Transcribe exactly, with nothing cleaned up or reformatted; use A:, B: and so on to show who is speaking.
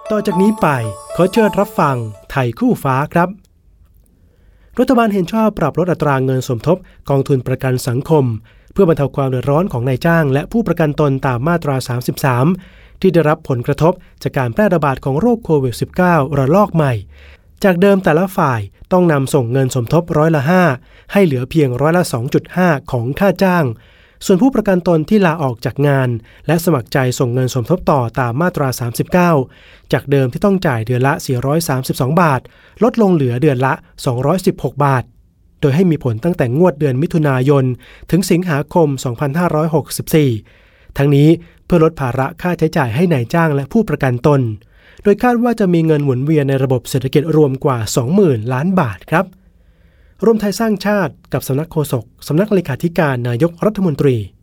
A: ต่อจากนี้ไปขอเชิญรับฟังไทยคู่ฟ้าครับรัฐบาลเห็นชอบปรับลดอัตราเงินสมทบกองทุนประกันสังคมเพื่อบรรเทาความเดือดร้อนของนายจ้างและผู้ประกันตนตามมาตราสามสิบสามที่ได้รับผลกระทบจากการแพร่ระบาดของโรคโควิด สิบเก้า ระลอกใหม่จากเดิมแต่ละฝ่ายต้องนำส่งเงินสมทบร้อยละห้าให้เหลือเพียงร้อยละ สองจุดห้า ของค่าจ้างส่วนผู้ประกันตนที่ลาออกจากงานและสมัครใจส่งเงินสมทบต่อตามมาตราสามสิบเก้าจากเดิมที่ต้องจ่ายเดือนละสี่ร้อยสามสิบสองบาทลดลงเหลือเดือนละสองร้อยสิบหกบาทโดยให้มีผลตั้งแต่งวดเดือนมิถุนายนถึงสิงหาคมสองพันห้าร้อยหกสิบสี่ทั้งนี้เพื่อลดภาระค่าใช้จ่ายให้นายจ้างและผู้ประกันตนโดยคาดว่าจะมีเงินหมุนเวียนในระบบเศรษฐกิจรวมกว่า สองหมื่น ล้านบาทครับรวมไทยสร้างชาติกับสำนักโฆษกสำนักเลขาธิการนายกรัฐมนตรี